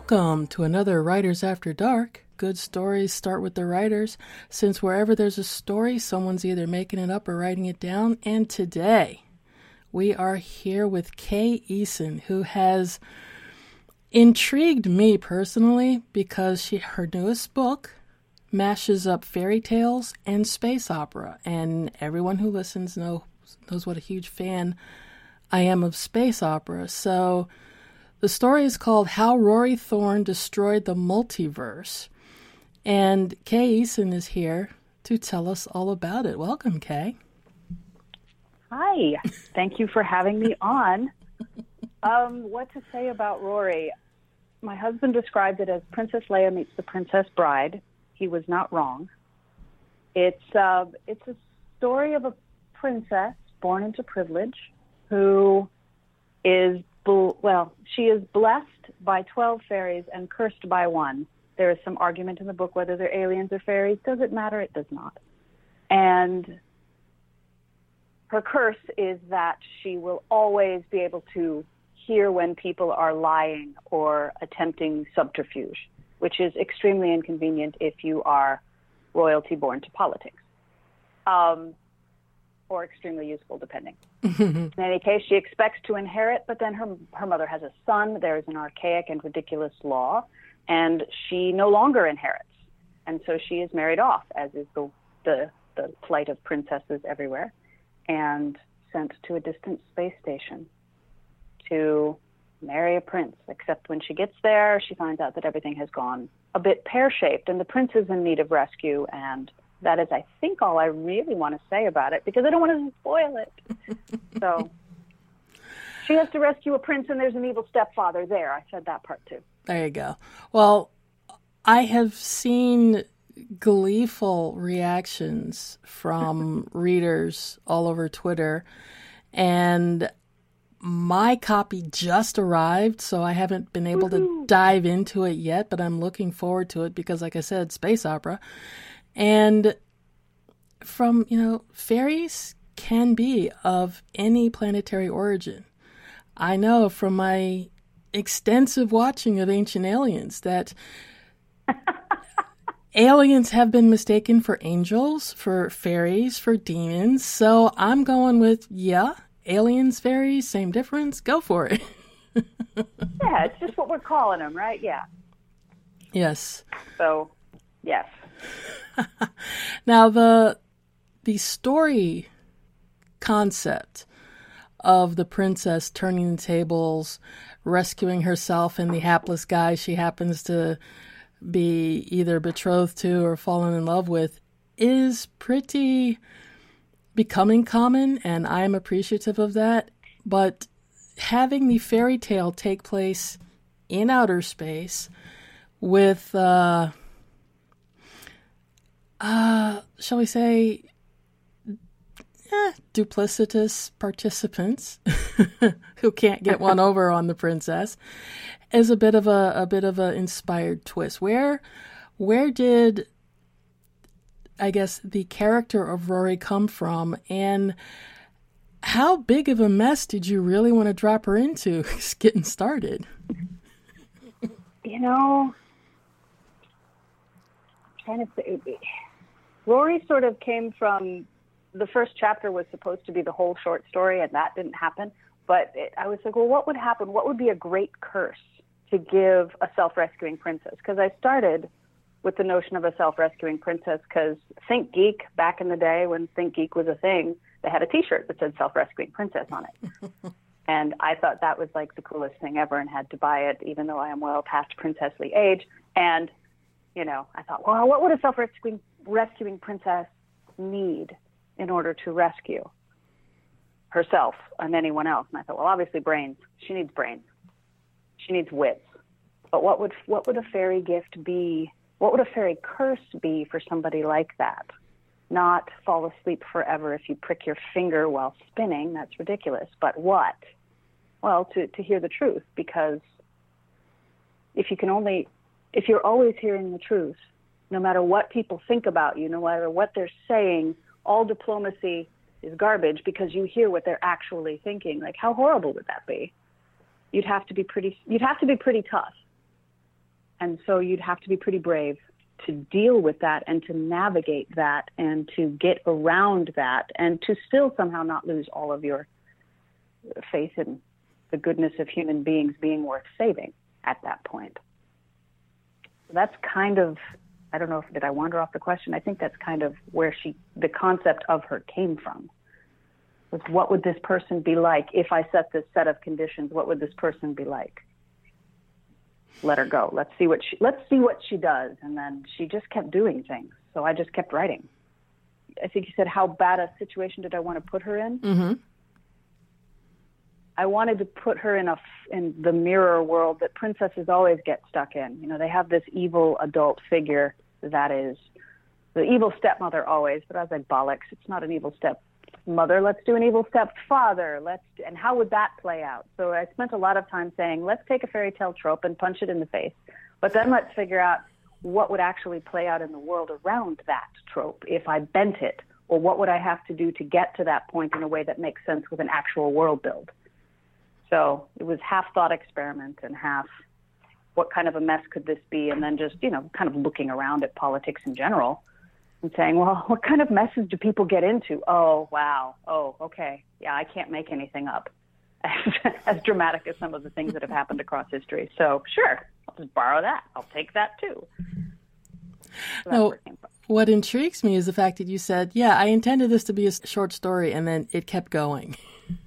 Welcome to another Writers After Dark. Good stories start with the writers, since wherever there's a story, someone's either making it up or writing it down. And today, we are here with Kay Eason, who has intrigued me personally because her newest book mashes up fairy tales and space opera. And everyone who listens knows what a huge fan I am of space opera. So the story is called How Rory Thorne Destroyed the Multiverse. And Kay Eason is here to tell us all about it. Welcome, Kay. Hi. Thank you for having me on. What to say about Rory? My husband described it as Princess Leia meets the Princess Bride. He was not wrong. It's a story of a princess born into privilege who is she is blessed by 12 fairies and cursed by one. There is some argument in the book whether they're aliens or fairies. Does it matter? It does not. And her curse is that she will always be able to hear when people are lying or attempting subterfuge, which is extremely inconvenient if you are royalty born to politics. Or extremely useful, depending. In any case, she expects to inherit, but then her mother has a son. There is an archaic and ridiculous law, and she no longer inherits. And so she is married off, as is the plight of princesses everywhere, and sent to a distant space station to marry a prince. Except when she gets there, she finds out that everything has gone a bit pear-shaped, and the prince is in need of rescue, and that is, I think, all I really want to say about it, because I don't want to spoil it. So she has to rescue a prince, and there's an evil stepfather there. I said that part, too. There you go. Well, I have seen gleeful reactions from readers all over Twitter, and my copy just arrived, so I haven't been able to dive into it yet, but I'm looking forward to it because, like I said, space opera. And from, fairies can be of any planetary origin. I know from my extensive watching of Ancient Aliens that aliens have been mistaken for angels, for fairies, for demons. So I'm going with, aliens, fairies, same difference. Go for it. Yeah, it's just what we're calling them, right? Yeah. Yes. So, yes. Now, the story concept of the princess turning the tables, rescuing herself and the hapless guy she happens to be either betrothed to or fallen in love with is pretty becoming common, and I'm appreciative of that. But having the fairy tale take place in outer space with shall we say, duplicitous participants who can't get one over on the princess is a bit of a inspired twist. Where did, I guess, the character of Rory come from, and how big of a mess did you really want to drop her into getting started? Trying to say, Rory sort of came from, the first chapter was supposed to be the whole short story, and that didn't happen. But I was like, well, what would happen? What would be a great curse to give a self-rescuing princess? Because I started with the notion of a self-rescuing princess because Think Geek, back in the day when Think Geek was a thing, they had a T-shirt that said self-rescuing princess on it. And I thought that was like the coolest thing ever and had to buy it, even though I am well past princessly age. And I thought, well, what would a self-rescuing princess need in order to rescue herself and anyone else? And I thought, well, obviously brains. She needs brains. She needs wits. But what would a fairy gift be? What would a fairy curse be for somebody like that? Not fall asleep forever if you prick your finger while spinning. That's ridiculous. But what? Well, to hear the truth, because if you're always hearing the truth, no matter what people think about you, no matter what they're saying, all diplomacy is garbage because you hear what they're actually thinking. Like, how horrible would that be? You'd have to be pretty tough. And so you'd have to be pretty brave to deal with that and to navigate that and to get around that and to still somehow not lose all of your faith in the goodness of human beings being worth saving at that point. That's kind of, I don't know if, did I wander off the question? I think that's kind of where the concept of her came from. Was what would this person be like if I set this set of conditions? What would this person be like? Let her go. Let's see what she does. And then she just kept doing things. So I just kept writing. I think you said, how bad a situation did I want to put her in? Mm-hmm. I wanted to put her in the mirror world that princesses always get stuck in. You know, they have this evil adult figure that is the evil stepmother always, but I was like, bollocks, it's not an evil stepmother. Let's do an evil stepfather. And how would that play out? So I spent a lot of time saying, let's take a fairy tale trope and punch it in the face, but then let's figure out what would actually play out in the world around that trope if I bent it, or what would I have to do to get to that point in a way that makes sense with an actual world build. So it was half thought experiment and half what kind of a mess could this be, and then just, kind of looking around at politics in general and saying, well, what kind of messes do people get into? Oh, wow. Oh, okay. Yeah, I can't make anything up as dramatic as some of the things that have happened across history. So sure, I'll just borrow that. I'll take that too. So no, what intrigues me is the fact that you said, yeah, I intended this to be a short story, and then it kept going.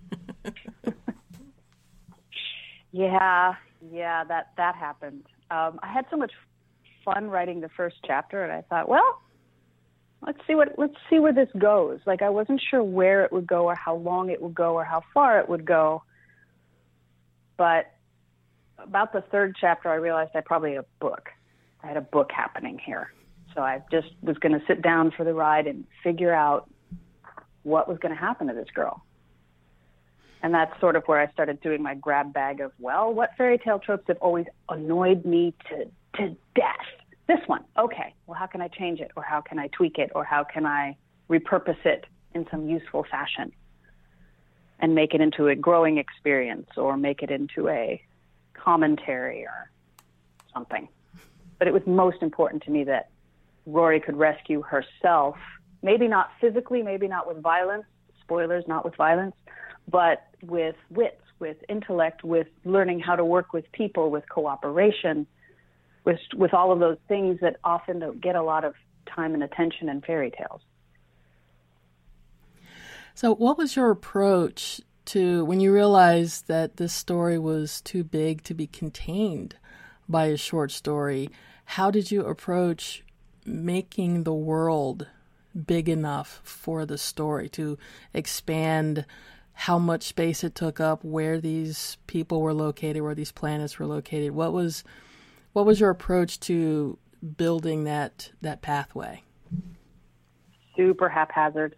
Yeah, that happened. I had so much fun writing the first chapter, and I thought, well, let's see where this goes. Like, I wasn't sure where it would go, or how long it would go, or how far it would go. But about the third chapter, I realized I probably had a book. I had a book happening here. So I just was going to sit down for the ride and figure out what was going to happen to this girl. And that's sort of where I started doing my grab bag of, well, what fairy tale tropes have always annoyed me to death? This one. Okay. Well, how can I change it? Or how can I tweak it? Or how can I repurpose it in some useful fashion and make it into a growing experience, or make it into a commentary or something? But it was most important to me that Rory could rescue herself, maybe not physically, maybe not with violence, spoilers, not with violence, but with wits, with intellect, with learning how to work with people, with cooperation, with all of those things that often don't get a lot of time and attention in fairy tales. So what was your approach to when you realized that this story was too big to be contained by a short story? How did you approach making the world big enough for the story to expand how much space it took up, where these people were located, where these planets were located? What was your approach to building that pathway? Super haphazard.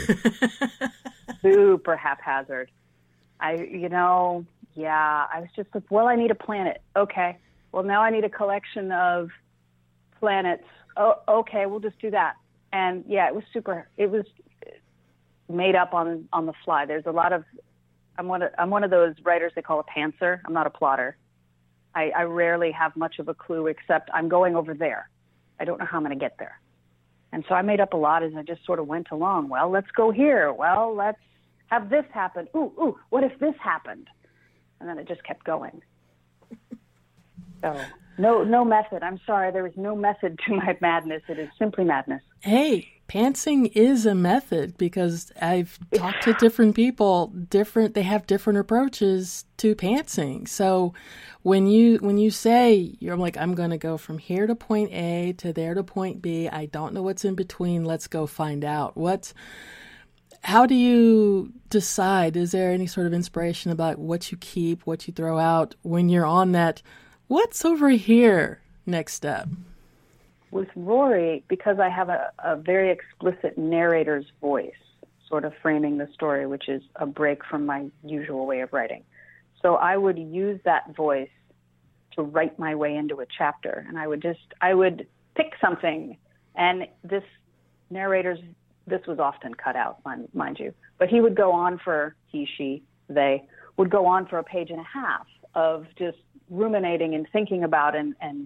Super haphazard. I was just like, well, I need a planet. Okay. Well, now I need a collection of planets. Oh, okay, we'll just do that. And yeah, it was made up on the fly. There's a lot of, I'm one of those writers they call a pantser. I'm not a plotter. I rarely have much of a clue, except I'm going over there. I don't know how I'm going to get there. And so I made up a lot as I just sort of went along. Well, let's go here. Well, let's have this happen. Ooh, what if this happened? And then it just kept going. So no method. I'm sorry, there is no method to my madness. It is simply madness. Hey, pantsing is a method, because I've talked to different people. They have different approaches to pantsing. So when you say, I'm like, I'm going to go from here to point A to there to point B. I don't know what's in between. Let's go find out. How do you decide? Is there any sort of inspiration about what you keep, what you throw out when you're on that, what's over here next step? With Rory, because I have a very explicit narrator's voice, sort of framing the story, which is a break from my usual way of writing. So I would use that voice to write my way into a chapter. And I would pick something. And this was often cut out, mind you. But he would go on they would go on for a page and a half of just ruminating and thinking about and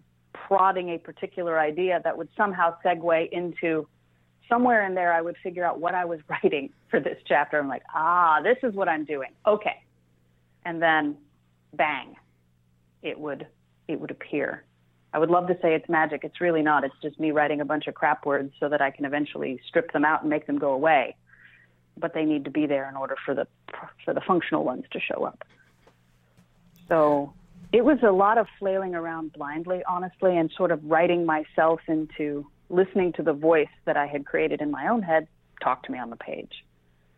prodding a particular idea that would somehow segue into somewhere in there. I would figure out what I was writing for this chapter. I'm like, this is what I'm doing. Okay. And then bang, it would appear. I would love to say it's magic. It's really not. It's just me writing a bunch of crap words so that I can eventually strip them out and make them go away. But they need to be there in order for the functional ones to show up. So it was a lot of flailing around blindly, honestly, and sort of writing myself into listening to the voice that I had created in my own head talk to me on the page.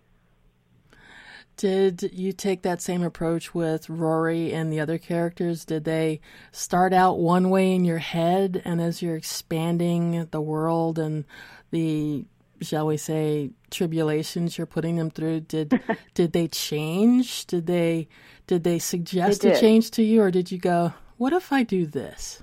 Did you take that same approach with Rory and the other characters? Did they start out one way in your head, and as you're expanding the world and the, shall we say, tribulations you're putting them through, did they change? Did they suggest a change to you, or did you go, what if I do this?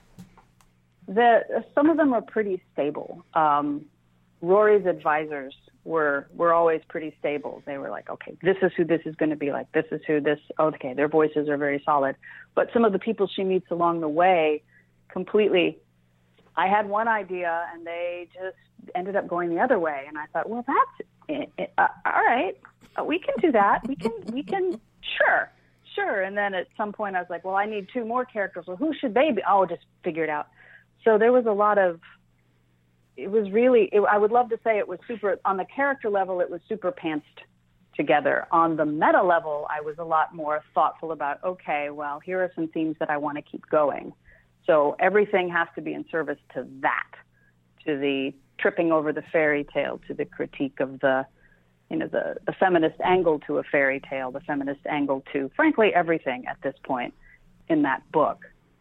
Some of them are pretty stable. Rory's advisors were always pretty stable. They were like, okay, this is who this is going to be like. This is who this, okay, their voices are very solid. But some of the people she meets along the way completely, I had one idea and they just ended up going the other way. And I thought, well, that's it. All right, we can do that. We can, sure. And then at some point I was like, well, I need 2 more characters. Well, who should they be? Oh, just figure it out. So there was a lot of, it was really, I would love to say it was super, on the character level, it was super pantsed together. On the meta level, I was a lot more thoughtful about, okay, well, here are some themes that I want to keep going. So everything has to be in service to that, to the tripping over the fairy tale, to the critique of the feminist angle to a fairy tale, the feminist angle to, frankly, everything at this point in that book.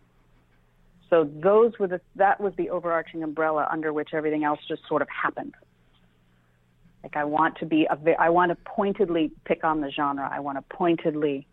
So that was the overarching umbrella under which everything else just sort of happened. Like I want to pointedly pick on the genre. I want to pointedly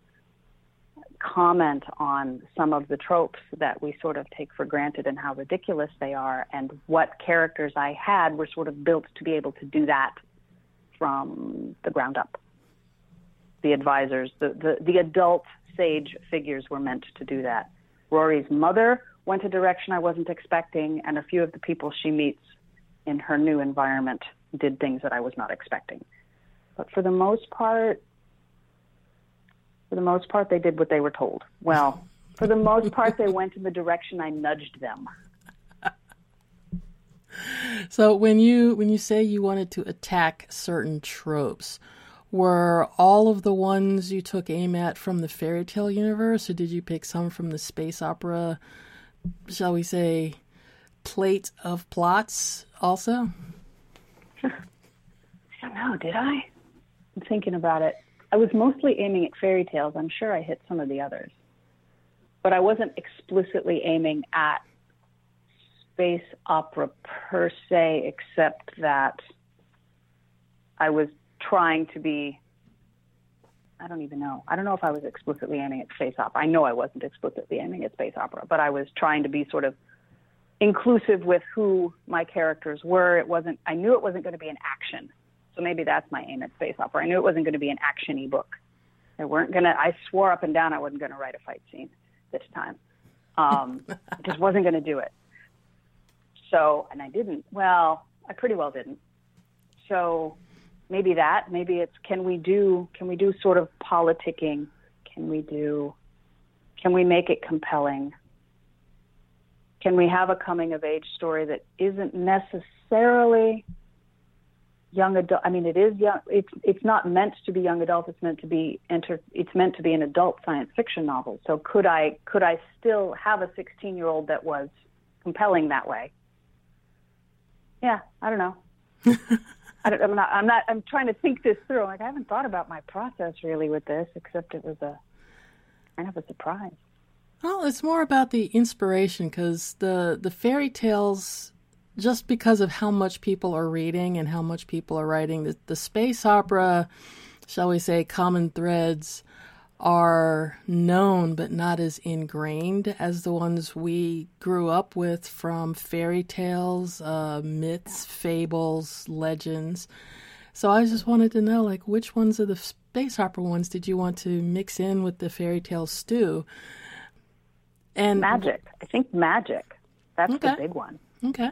comment on some of the tropes that we sort of take for granted and how ridiculous they are, and what characters I had were sort of built to be able to do that from the ground up. The advisors, the adult sage figures were meant to do that. Rory's mother went a direction I wasn't expecting, and a few of the people she meets in her new environment did things that I was not expecting. But for the most part, they did what they were told. Well, for the most part, they went in the direction I nudged them. So when you say you wanted to attack certain tropes, were all of the ones you took aim at from the fairy tale universe, or did you pick some from the space opera, shall we say, plate of plots also? I don't know, did I? I'm thinking about it. I was mostly aiming at fairy tales. I'm sure I hit some of the others. But I wasn't explicitly aiming at space opera per se, except that I was trying to be, I don't even know. I don't know if I was explicitly aiming at space opera. I know I wasn't explicitly aiming at space opera, but I was trying to be sort of inclusive with who my characters were. I knew it wasn't going to be an action. So maybe that's my aim at space opera. I knew it wasn't going to be an action-y book. I swore up and down I wasn't going to write a fight scene this time. I just wasn't going to do it. So, and I didn't. Well, I pretty well didn't. So maybe it's, can we do sort of politicking? Can we make it compelling? Can we have a coming of age story that isn't necessarily young adult? I mean, it is young. It's not meant to be young adult. It's meant to be an adult science fiction novel. So could I still have a 16-year-old that was compelling that way? Yeah, I don't know. I'm trying to think this through. Like, I haven't thought about my process really with this, except it was kind of a surprise. Well, it's more about the inspiration, because the fairy tales, just because of how much people are reading and how much people are writing, the space opera, shall we say, common threads are known but not as ingrained as the ones we grew up with from fairy tales, myths, fables, legends. So I just wanted to know, like, which ones of the space opera ones did you want to mix in with the fairy tale stew? And magic. I think magic. That's Okay. the big one. Okay.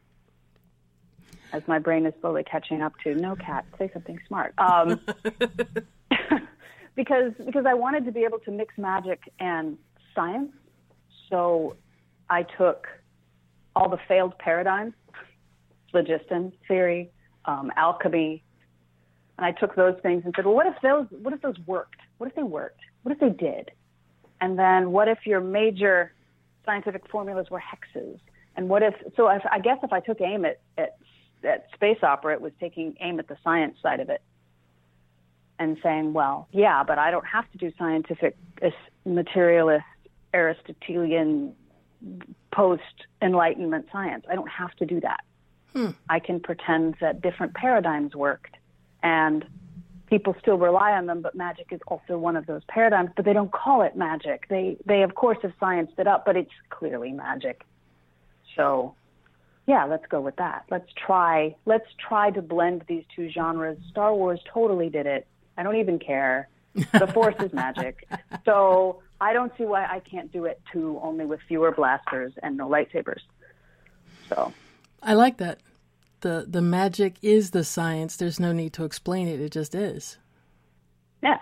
As my brain is slowly catching up to, no, Kat, say something smart. Because I wanted to be able to mix magic and science. So I took all the failed paradigms, phlogiston theory, alchemy, and I took those things and said, well, what if those worked? What if they worked? What if they did? And then what if your major scientific formulas were hexes? And what if, so I guess if I took aim at space opera, it was taking aim at the science side of it and saying, well, yeah, but I don't have to do scientific materialist Aristotelian post-Enlightenment science. I don't have to do that. I can pretend that different paradigms worked and people still rely on them, but magic is also one of those paradigms, but they don't call it magic. They of course have scienced it up, but it's clearly magic. So yeah, let's go with that. Let's try to blend these two genres. Star Wars totally did it. I don't even care. The Force is magic. So I don't see why I can't do it too, only with fewer blasters and no lightsabers. So I like that. The magic is the science. There's no need to explain it. It just is. yeah.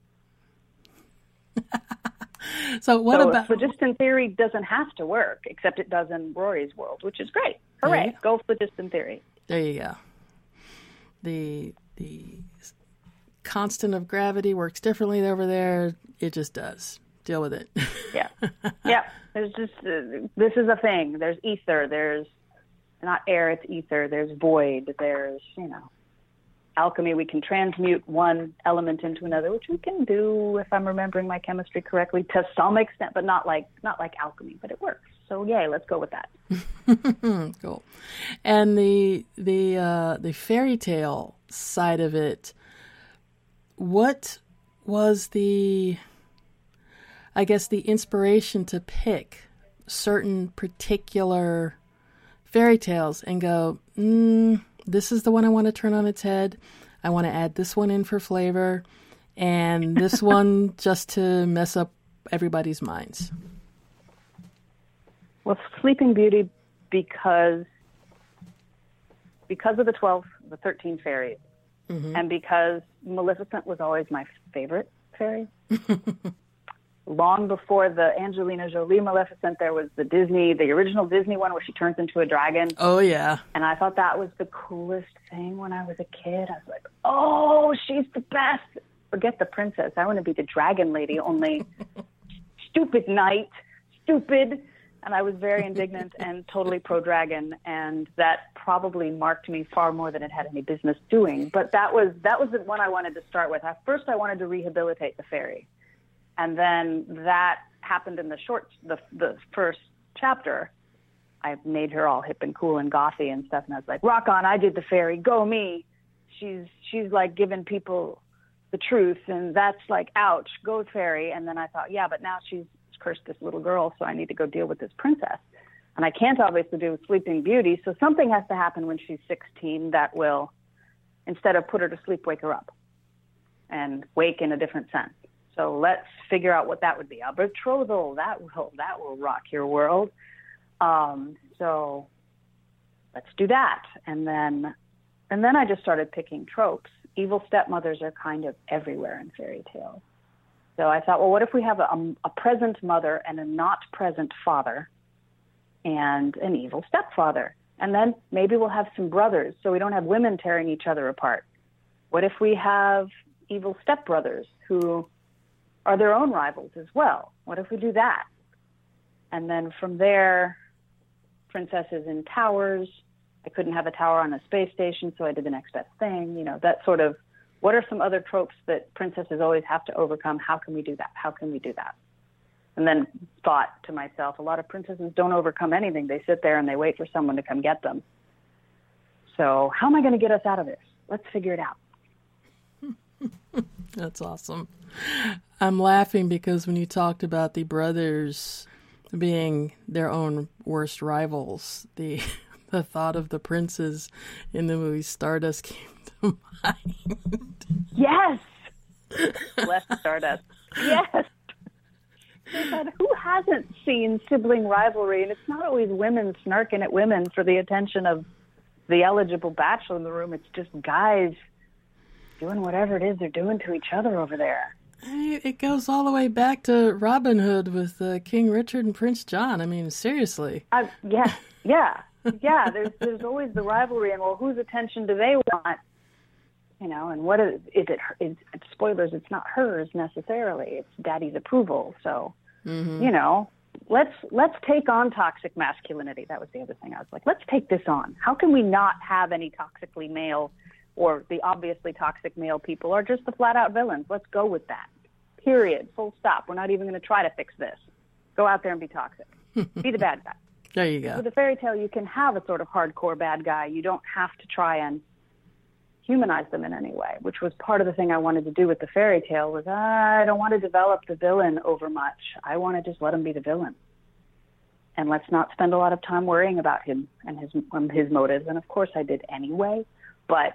So what So about... phlogiston theory doesn't have to work, except it does in Rory's world, which is great. Hooray! Yeah. Go phlogiston theory. There you go. The constant of gravity works differently over there. It just does. Deal with it. Yeah. Yeah. There's just, this is a thing. There's ether. There's not air, it's ether. There's void. There's, alchemy. We can transmute one element into another, which we can do, if I'm remembering my chemistry correctly, to some extent, but not like alchemy, but it works. So yay, let's go with that. Cool. And the fairy tale side of it, what was the inspiration to pick certain particular fairy tales and go, this is the one I want to turn on its head. I want to add this one in for flavor, and this one just to mess up everybody's minds? Well, Sleeping Beauty, because of the 13 fairies, and because Maleficent was always my favorite fairy. Long before the Angelina Jolie Maleficent, there was the original Disney one where she turns into a dragon. Oh, yeah. And I thought that was the coolest thing when I was a kid. I was like, oh, she's the best. Forget the princess. I want to be the dragon lady, only stupid knight, stupid. And I was very indignant and totally pro-dragon. And that probably marked me far more than it had any business doing. But that was the one I wanted to start with. At first, I wanted to rehabilitate the fairy. And then that happened in the first chapter. I made her all hip and cool and gothy and stuff. And I was like, rock on, I did the fairy, go me. She's like giving people the truth. And that's like, ouch, go fairy. And then I thought, yeah, but now she's cursed this little girl, so I need to go deal with this princess. And I can't obviously do Sleeping Beauty. So something has to happen when she's 16 that will, instead of put her to sleep, wake her up and wake in a different sense. So let's figure out what that would be. A betrothal, that will rock your world. So let's do that. And then I just started picking tropes. Evil stepmothers are kind of everywhere in fairy tales. So I thought, well, what if we have a present mother and a not present father and an evil stepfather? And then maybe we'll have some brothers so we don't have women tearing each other apart. What if we have evil stepbrothers who are their own rivals as well? What if we do that? And then from there, princesses in towers. I couldn't have a tower on a space station, so I did the next best thing. That sort of, what are some other tropes that princesses always have to overcome? How can we do that? How can we do that? And then thought to myself, a lot of princesses don't overcome anything. They sit there and they wait for someone to come get them. So how am I going to get us out of this? Let's figure it out. That's awesome. I'm laughing because when you talked about the brothers being their own worst rivals, the thought of the princes in the movie Stardust came to mind. Yes! Bless Stardust. Yes! Who hasn't seen sibling rivalry? And it's not always women snarking at women for the attention of the eligible bachelor in the room. It's just guys doing whatever it is they're doing to each other over there. It goes all the way back to Robin Hood with King Richard and Prince John. I mean, seriously. Yeah. There's always the rivalry, and well, whose attention do they want? You know, and what is it? Spoilers. It's not hers necessarily. It's Daddy's approval. So, you know, let's take on toxic masculinity. That was the other thing. I was like, let's take this on. How can we not have any toxically male? Or the obviously toxic male people are just the flat-out villains. Let's go with that. Period. Full stop. We're not even going to try to fix this. Go out there and be toxic. Be the bad guy. There you go. With a fairy tale, you can have a sort of hardcore bad guy. You don't have to try and humanize them in any way, which was part of the thing I wanted to do with the fairy tale was I don't want to develop the villain over much. I want to just let him be the villain. And let's not spend a lot of time worrying about him and his motives. And, of course, I did anyway, but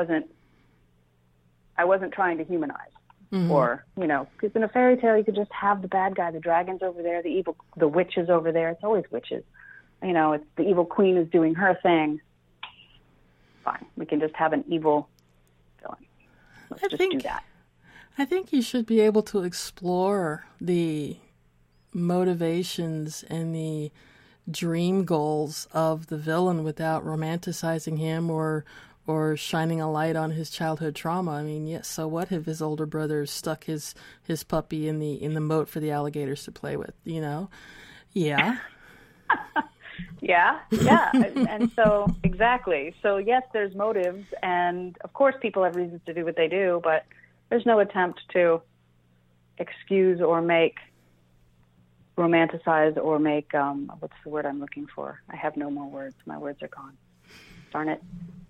I wasn't trying to humanize or, you know, because in a fairy tale, you could just have the bad guy, the dragon's over there, the witch is over there. It's always witches. You know, it's the evil queen is doing her thing. Fine. We can just have an evil villain. Let's do that. I think you should be able to explore the motivations and the dream goals of the villain without romanticizing him or shining a light on his childhood trauma. I mean, yes, so what if his older brother stuck his puppy in the moat for the alligators to play with, you know? Yeah. Yeah. And so, exactly. So, yes, there's motives, and of course people have reasons to do what they do, but there's no attempt to excuse or make romanticize or make, what's the word I'm looking for? I have no more words. My words are gone. Darn it.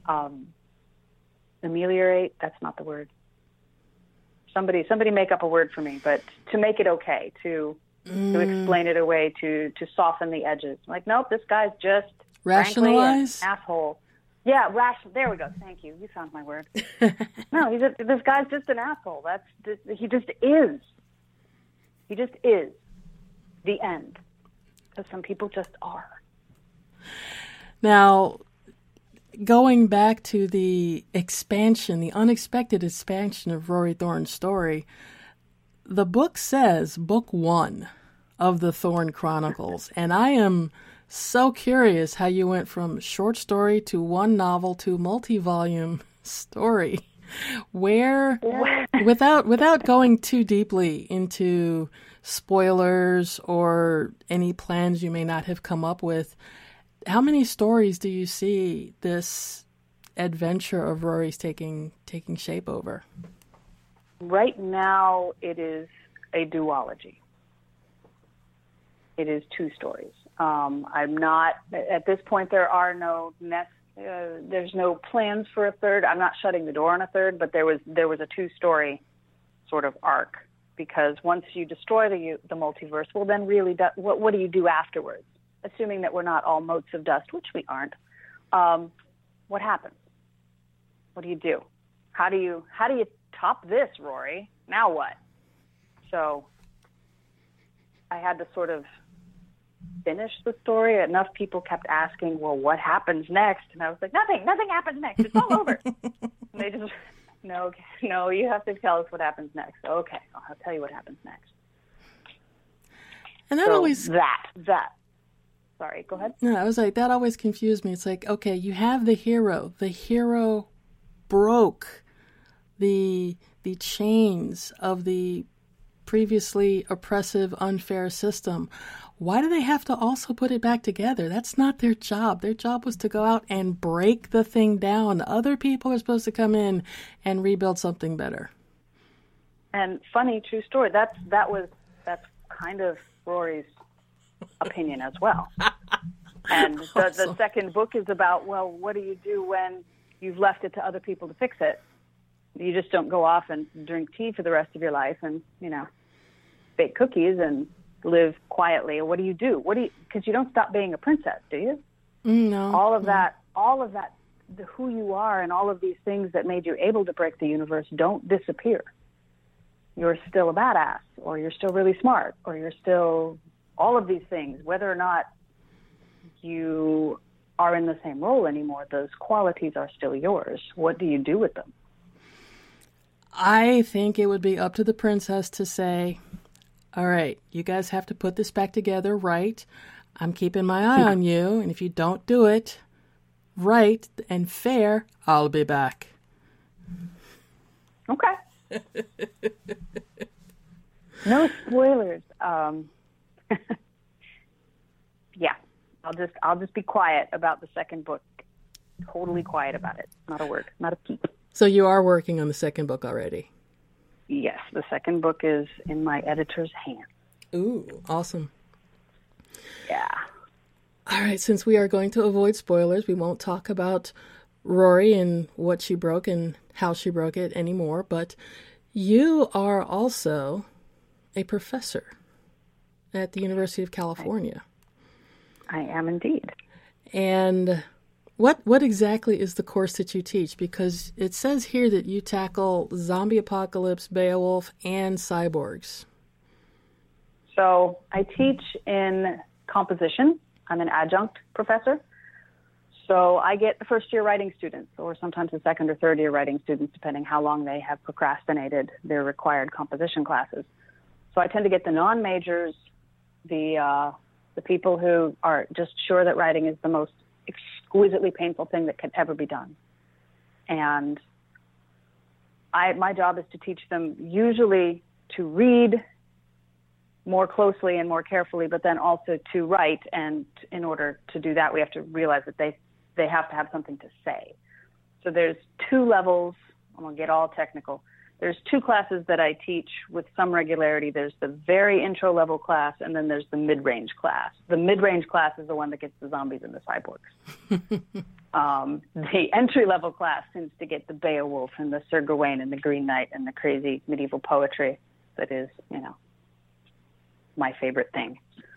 Ameliorate, that's not the word. Somebody make up a word for me, but to make it okay, to explain it away, to soften the edges. Like, nope, this guy's just rationalize, frankly, an asshole. Yeah, there we go. Thank you. You found my word. No, this guy's just an asshole. He just is. He just is. The end. Because some people just are. Now, going back to the unexpected expansion of Rory Thorne's story, the book says book 1 of the Thorne Chronicles, and I am so curious how you went from short story to one novel to multi-volume story. Where, without going too deeply into spoilers or any plans you may not have come up with, how many stories do you see this adventure of Rory's taking shape over? Right now, it is a duology. It is 2 stories. I'm not, at this point, there are no there's no plans for a third. I'm not shutting the door on a third, but there was a 2-story sort of arc, because once you destroy the multiverse, well, then really, what do you do afterwards? Assuming that we're not all motes of dust, which we aren't, what happens? What do you do? How do you top this, Rory? Now what? So I had to sort of finish the story. Enough people kept asking, well, what happens next? And I was like, nothing happens next. It's all over. And they just, no, you have to tell us what happens next. Okay, I'll tell you what happens next. And that Sorry, go ahead. No, I was like, that always confused me. It's like, okay, you have the hero. The hero broke the chains of the previously oppressive, unfair system. Why do they have to also put it back together? That's not their job. Their job was to go out and break the thing down. Other people are supposed to come in and rebuild something better. And funny, true story. That's kind of Rory's opinion as well. And the second book is about, well, what do you do when you've left it to other people to fix it? You just don't go off and drink tea for the rest of your life and, bake cookies and live quietly. What do you do? Because you don't stop being a princess, do you? No. All of that, who you are and all of these things that made you able to break the universe don't disappear. you're still a badass, or you're still really smart, or you're still all of these things. Whether or not you are in the same role anymore, those qualities are still yours. What do you do with them? I think it would be up to the princess to say, all right, you guys have to put this back together right. I'm keeping my eye on you, and if you don't do it right and fair, I'll be back. Okay. No spoilers. Yeah, I'll just be quiet about the second book. Totally quiet about it. Not a word, not a peep. So you are working on the second book already? Yes, the second book is in my editor's hands. Ooh, awesome. Yeah. All right, since we are going to avoid spoilers, we won't talk about Rory and what she broke and how she broke it anymore, but you are also a professor at the University of California. I am indeed. And what exactly is the course that you teach? Because it says here that you tackle zombie apocalypse, Beowulf, and cyborgs. So I teach in composition. I'm an adjunct professor. So I get the first-year writing students, or sometimes the second or third-year writing students, depending how long they have procrastinated their required composition classes. So I tend to get the non-majors, the people who are just sure that writing is the most exquisitely painful thing that could ever be done. And my job is to teach them usually to read more closely and more carefully, but then also to write. And in order to do that, we have to realize that they have to have something to say. So there's two levels. I'm going to get all technical. There's two classes that I teach with some regularity. There's the very intro level class, and then there's the mid-range class. The mid-range class is the one that gets the zombies and the cyborgs. The entry level class tends to get the Beowulf and the Sir Gawain and the Green Knight and the crazy medieval poetry that is, my favorite thing.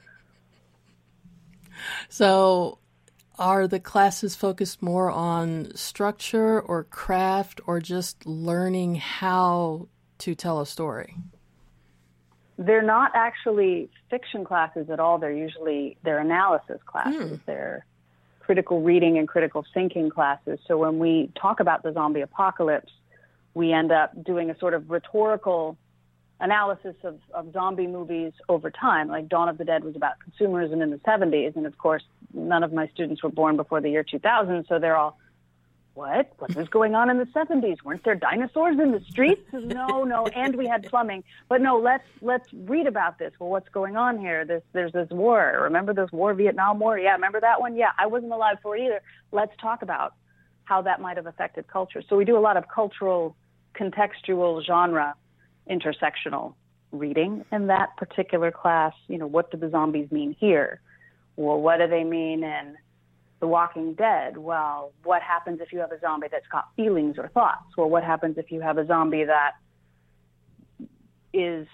So are the classes focused more on structure or craft or just learning how to tell a story? They're not actually fiction classes at all. They're analysis classes. They're critical reading and critical thinking classes. So when we talk about the zombie apocalypse, we end up doing a sort of rhetorical analysis of zombie movies over time. Like Dawn of the Dead was about consumerism in the 70s. And of course, none of my students were born before the year 2000. So they're all, what was going on in the 70s? Weren't there dinosaurs in the streets? No. And we had plumbing. But no, let's read about this. Well, what's going on here? There's this war. Remember this war, Vietnam War? Yeah, remember that one? Yeah, I wasn't alive for it either. Let's talk about how that might have affected culture. So we do a lot of cultural, contextual, genre intersectional reading in that particular class. What do the zombies mean here? Well, what do they mean in The Walking Dead? Well, what happens if you have a zombie that's got feelings or thoughts? Well, what happens if you have a zombie that is,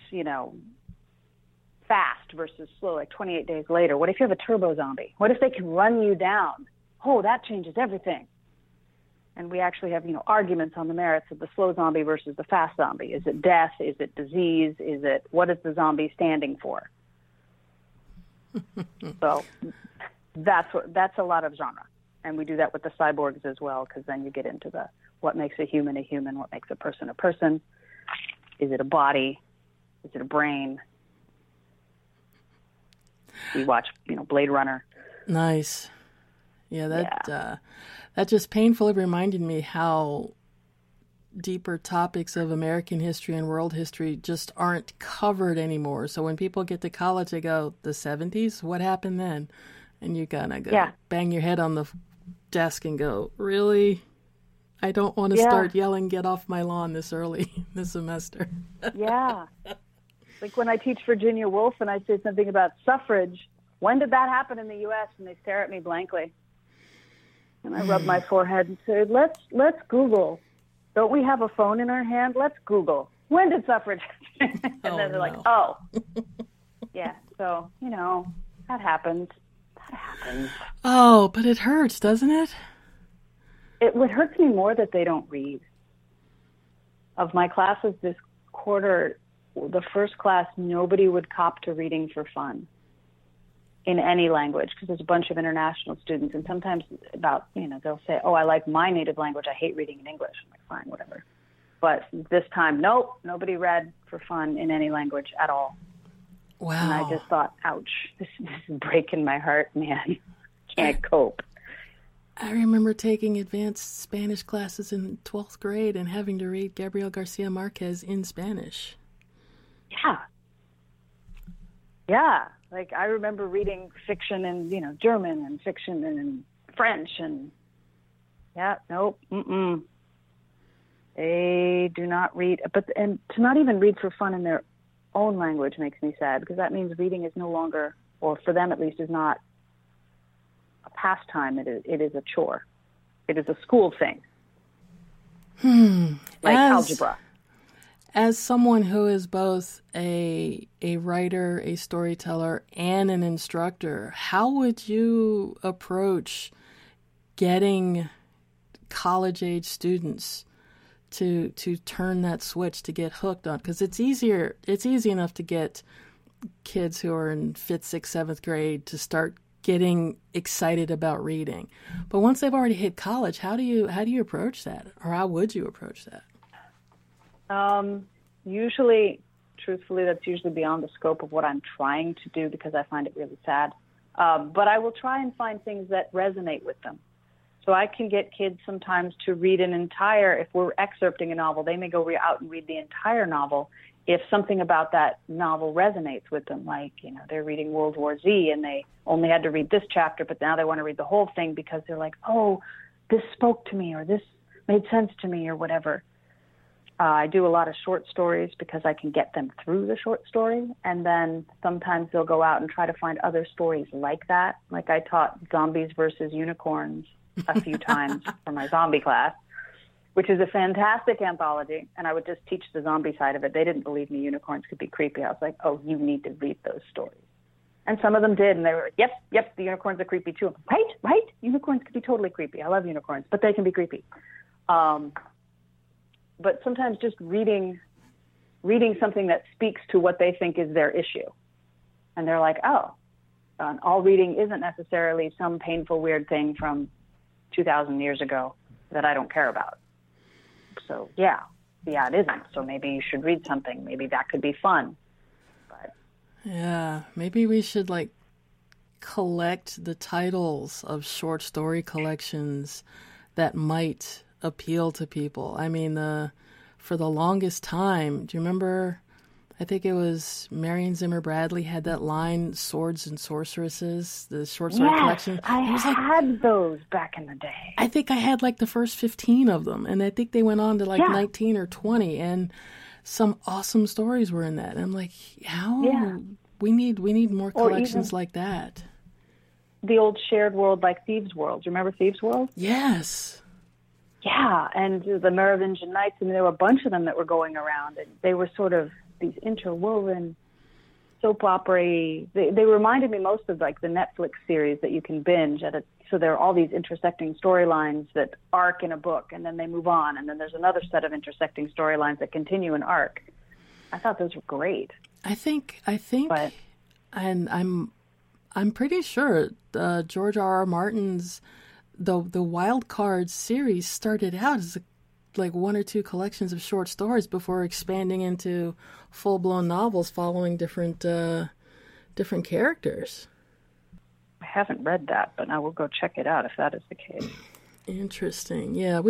fast versus slow, like 28 days later? What if you have a turbo zombie? What if they can run you down? Oh, that changes everything. And we actually have, arguments on the merits of the slow zombie versus the fast zombie. Is it death? Is it disease? What is the zombie standing for? So that's a lot of genre. And we do that with the cyborgs as well, because then you get into what makes a human, what makes a person a person. Is it a body? Is it a brain? We watch, Blade Runner. Nice. Yeah, that just painfully reminded me how deeper topics of American history and world history just aren't covered anymore. So when people get to college, they go, the 70s? What happened then? And you kind of go, bang your head on the desk and go, really? I don't want to start yelling, get off my lawn this early this semester. Yeah. Like when I teach Virginia Woolf and I say something about suffrage, when did that happen in the U.S.? And they stare at me blankly. And I rub my forehead and say, let's Google. Don't we have a phone in our hand? Let's Google. When did suffrage happen? And then they're like, oh. Yeah, so, that happens. Oh, but it hurts, doesn't it? It hurts me more that they don't read. Of my classes this quarter, the first class, nobody would cop to reading for fun in any language, because there's a bunch of international students, and sometimes they'll say, oh, I like my native language, I hate reading in English. I'm like, fine, whatever. But this time, nope, nobody read for fun in any language at all. Wow. And I just thought, ouch, this is breaking my heart, man. Can't cope. I remember taking advanced Spanish classes in 12th grade and having to read Gabriel Garcia Marquez in Spanish. Yeah. Yeah. Like, I remember reading fiction in, German and fiction in French and, nope, They do not read, and to not even read for fun in their own language makes me sad, because that means reading is no longer, or for them at least, is not a pastime. It is a chore. It is a school thing. Like algebra. As someone who is both a writer, a storyteller, and an instructor, how would you approach getting college-age students to turn that switch, to get hooked on? Because it's easy enough to get kids who are in 5th, 6th, 7th grade to start getting excited about reading. But once they've already hit college, how do you approach that? Or how would you approach that? Usually, truthfully, that's usually beyond the scope of what I'm trying to do, because I find it really sad. But I will try and find things that resonate with them. So I can get kids sometimes to read an entire, if we're excerpting a novel, they may go out and read the entire novel if something about that novel resonates with them. Like, they're reading World War Z and they only had to read this chapter, but now they want to read the whole thing because they're like, oh, this spoke to me, or this made sense to me, or whatever. I do a lot of short stories because I can get them through the short story. And then sometimes they'll go out and try to find other stories like that. Like, I taught Zombies versus Unicorns a few times for my zombie class, which is a fantastic anthology. And I would just teach the zombie side of it. They didn't believe me unicorns could be creepy. I was like, oh, you need to read those stories. And some of them did. And they were like, yep, the unicorns are creepy too. Right? Unicorns could be totally creepy. I love unicorns, but they can be creepy. But sometimes just reading something that speaks to what they think is their issue. And they're like, oh, all reading isn't necessarily some painful, weird thing from 2,000 years ago that I don't care about. So, yeah, it isn't. So maybe you should read something. Maybe that could be fun. But yeah, maybe we should, collect the titles of short story collections that might appeal to people. I mean, for the longest time, do you remember, I think it was Marion Zimmer Bradley had that line, Swords and Sorceresses, the short story collection. I had those back in the day. I think I had the first 15 of them, and I think they went on to 19 or 20, and some awesome stories were in that. And I'm like, how? Yeah. We need more collections like that. The old shared world, like Thieves' World. Do you remember Thieves' World? Yes. Yeah, and the Merovingian Nights, and there were a bunch of them that were going around, and they were sort of these interwoven soap opera. They reminded me most of the Netflix series that you can binge so there are all these intersecting storylines that arc in a book, and then they move on, and then there's another set of intersecting storylines that continue an arc. I thought those were great. I think, but, and I'm pretty sure George R.R. Martin's the Wild Cards series started out as one or two collections of short stories before expanding into full-blown novels following different characters. I haven't read that, but I will go check it out if that is the case. Interesting. Yeah,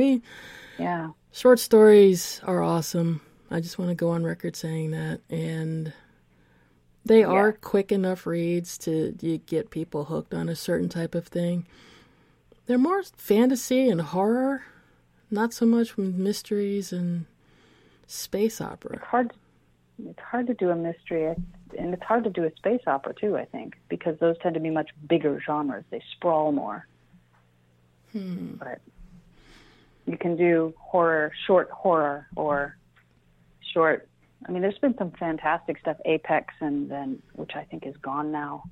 short stories are awesome. I just want to go on record saying that. And they are quick enough reads to get people hooked on a certain type of thing. They're more fantasy and horror, not so much mysteries and space opera. It's hard to do a mystery, and it's hard to do a space opera too, I think, because those tend to be much bigger genres. They sprawl more. But you can do short horror, or short. I mean, there's been some fantastic stuff, Apex, and then which I think is gone now.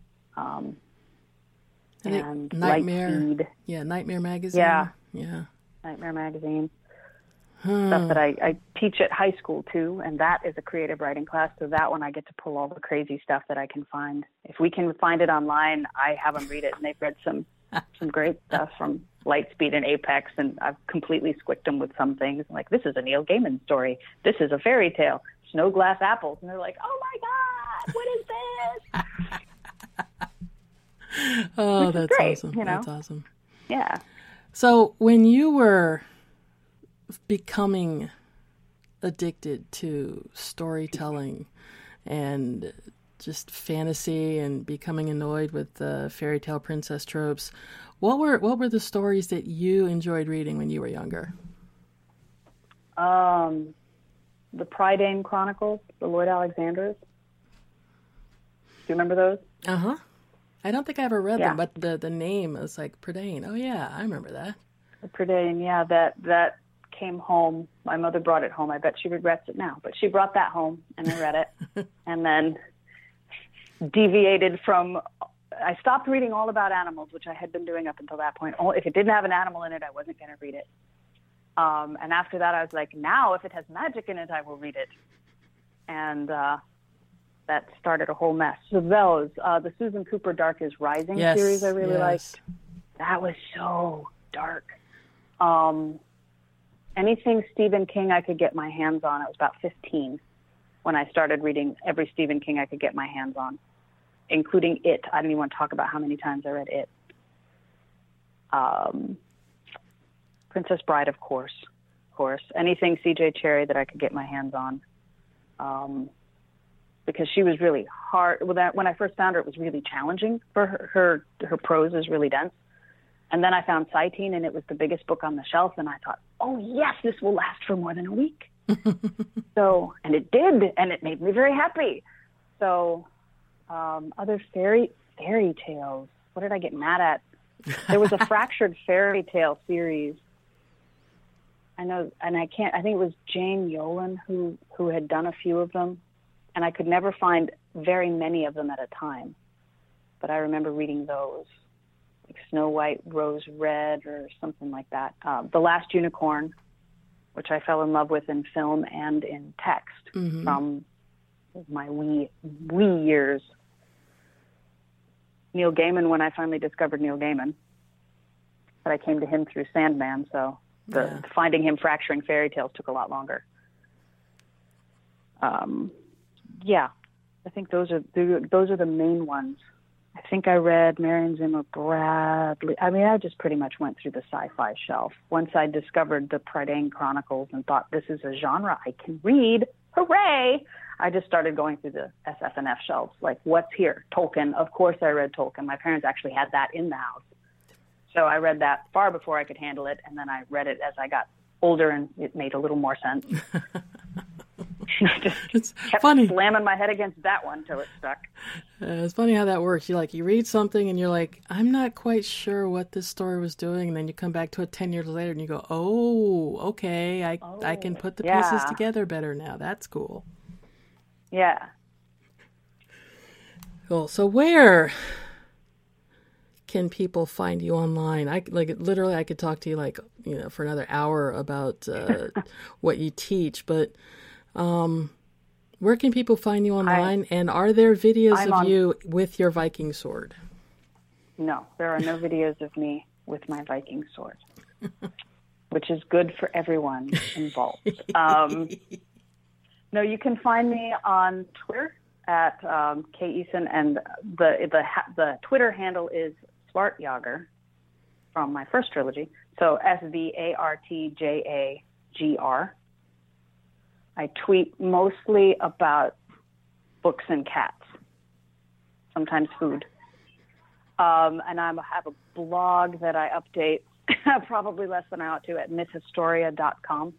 And Nightmare. Lightspeed. Yeah, Nightmare Magazine. Yeah. Nightmare Magazine. stuff that I teach at high school too, and that is a creative writing class. So that one I get to pull all the crazy stuff that I can find. If we can find it online, I have them read it, and they've read some great stuff from Lightspeed and Apex, and I've completely squicked them with some things. Like, this is a Neil Gaiman story. This is a fairy tale. Snow Glass Apples, and they're like, "Oh my God, what is this?" Oh, that's great, awesome. you know? That's awesome. Yeah. So when you were becoming addicted to storytelling and just fantasy and becoming annoyed with the fairy tale princess tropes, what were the stories that you enjoyed reading when you were younger? The Prydain Chronicles, the Lloyd Alexanders. Do you remember those? Uh-huh. I don't think I ever read Yeah. them, but the name is like Prydain. Oh yeah, I remember that. The Prydain, yeah, that came home. My mother brought it home. I bet she regrets it now, but she brought that home, and I read it, and then deviated from. I stopped reading all about animals, which I had been doing up until that point. If it didn't have an animal in it, I wasn't going to read it. And after that, I was like, now if it has magic in it, I will read it. And that started a whole mess. So those, the Susan Cooper Dark is Rising series I really liked. That was so dark. Anything Stephen King I could get my hands on. I was about 15 when I started reading every Stephen King I could get my hands on, including It. I don't even want to talk about how many times I read It. Princess Bride, of course. Anything C.J. Cherryh that I could get my hands on. Because she was really hard. Well, when I first found her, it was really challenging for her. Her prose is really dense. And then I found Citeen, and it was the biggest book on the shelf. And I thought, oh, yes, this will last for more than a week. And it did, and it made me very happy. So other fairy tales. What did I get mad at? There was a Fractured Fairy Tale series. I know, and I think it was Jane Yolen who had done a few of them, and I could never find very many of them at a time. But I remember reading those, like Snow White, Rose Red, or something like that. The Last Unicorn, which I fell in love with in film and in text from my wee years. Neil Gaiman, when I finally discovered Neil Gaiman, but I came to him through Sandman, so finding him fracturing fairy tales took a lot longer. I think those are the main ones. I think I read Marion Zimmer Bradley. I mean, I just pretty much went through the sci-fi shelf. Once I discovered the Prydain Chronicles and thought, this is a genre I can read, hooray! I just started going through the SF&F shelves. Like, what's here? Tolkien. Of course I read Tolkien. My parents actually had that in the house. So I read that far before I could handle it, and then I read it as I got older, and it made a little more sense. It's kept funny slamming my head against that one till it stuck. It's funny how that works. You read something and you're like, I'm not quite sure what this story was doing, and then you come back to it 10 years later and you go, oh, okay, I can put the pieces together better now. That's cool. Yeah. Cool. So where can people find you online? I could talk to you for another hour about what you teach, but where can people find you online? And are there videos of you with your Viking sword? No, there are no videos of me with my Viking sword, which is good for everyone involved. No, you can find me on Twitter at Kay Eason, and the Twitter handle is Svartjager from my first trilogy. So SVARTJAGR. I tweet mostly about books and cats, sometimes food. And I have a blog that I update probably less than I ought to at mythhistoria.com,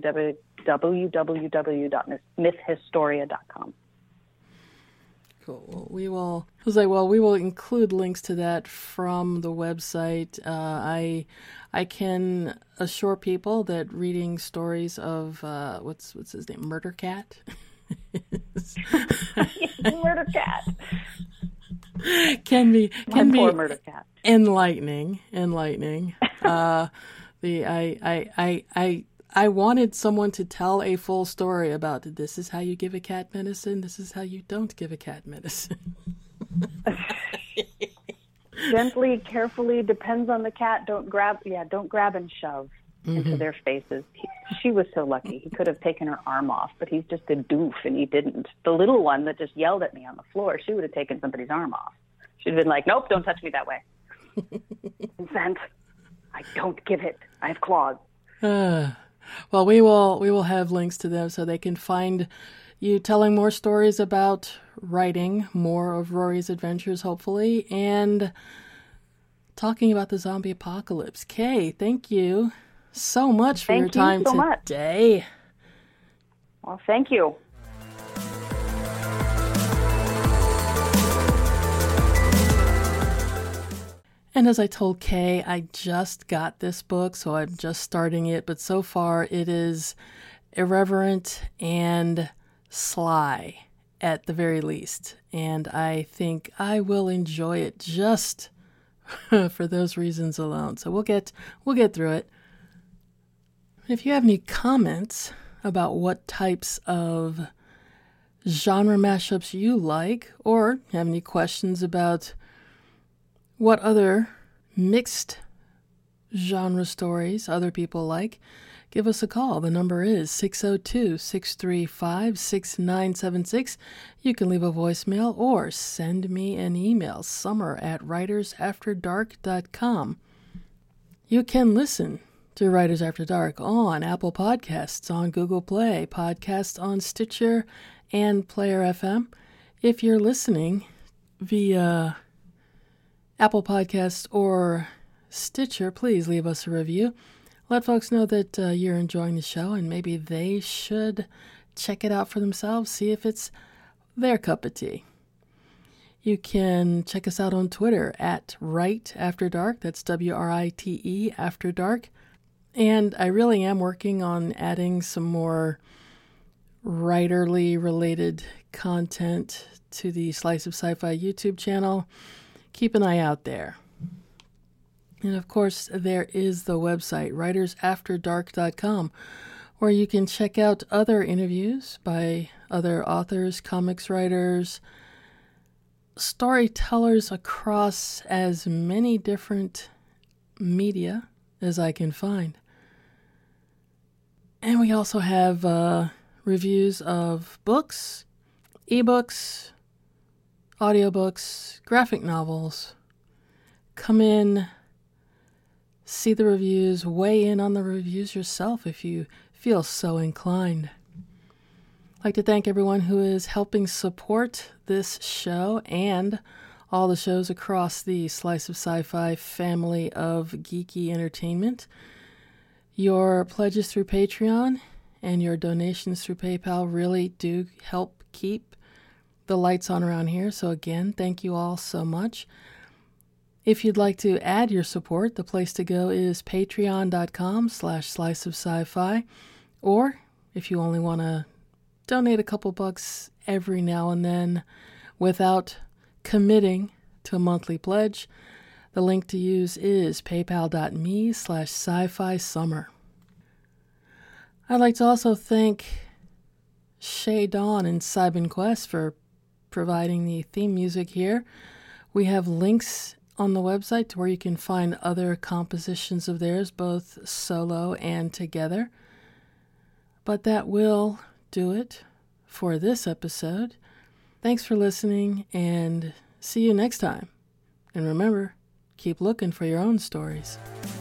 www.mythhistoria.com. Cool. Well, we will include links to that from the website. I can assure people that reading stories of what's his name, Murder Cat. Murder Cat can be poor Murder Cat. enlightening. I wanted someone to tell a full story about this is how you give a cat medicine, this is how you don't give a cat medicine. Gently, carefully, depends on the cat. Don't grab and shove into their faces. She was so lucky. He could have taken her arm off, but he's just a doof, and he didn't. The little one that just yelled at me on the floor, she would have taken somebody's arm off. She'd been like, nope, don't touch me that way. Consent. I don't give it. I have claws. Well, we will have links to them so they can find you telling more stories about writing more of Rory's adventures, hopefully, and talking about the zombie apocalypse. Kay, thank you so much for your time today. Well, thank you. And as I told Kay, I just got this book, so I'm just starting it. But so far, it is irreverent and sly at the very least. And I think I will enjoy it just for those reasons alone. So we'll get through it. If you have any comments about what types of genre mashups you like, or have any questions about what other mixed genre stories other people like, give us a call. The number is 602-635-6976. You can leave a voicemail or send me an email, summer@writersafterdark.com. You can listen to Writers After Dark on Apple Podcasts, on Google Play, Podcasts on Stitcher, and Player FM. If you're listening via Apple Podcasts or Stitcher, please leave us a review. Let folks know that you're enjoying the show, and maybe they should check it out for themselves, see if it's their cup of tea. You can check us out on Twitter at Write After Dark. That's WRITE After Dark. And I really am working on adding some more writerly related content to the Slice of Sci-Fi YouTube channel. Keep an eye out there. And of course, there is the website, writersafterdark.com, where you can check out other interviews by other authors, comics writers, storytellers across as many different media as I can find. And we also have reviews of books, ebooks, audiobooks, graphic novels. Come in, see the reviews, weigh in on the reviews yourself if you feel so inclined. I'd like to thank everyone who is helping support this show and all the shows across the Slice of Sci-Fi family of geeky entertainment. Your pledges through Patreon and your donations through PayPal really do help keep the lights on around here. So again, thank you all so much. If you'd like to add your support, the place to go is patreon.com/sliceofsci-fi. Or if you only want to donate a couple bucks every now and then without committing to a monthly pledge, the link to use is paypal.me/sci-fi summer. I'd like to also thank Shay Dawn and Cybin Quest for providing the theme music here. We have links on the website to where you can find other compositions of theirs, both solo and together. But that will do it for this episode. Thanks for listening, and see you next time. And remember, keep looking for your own stories.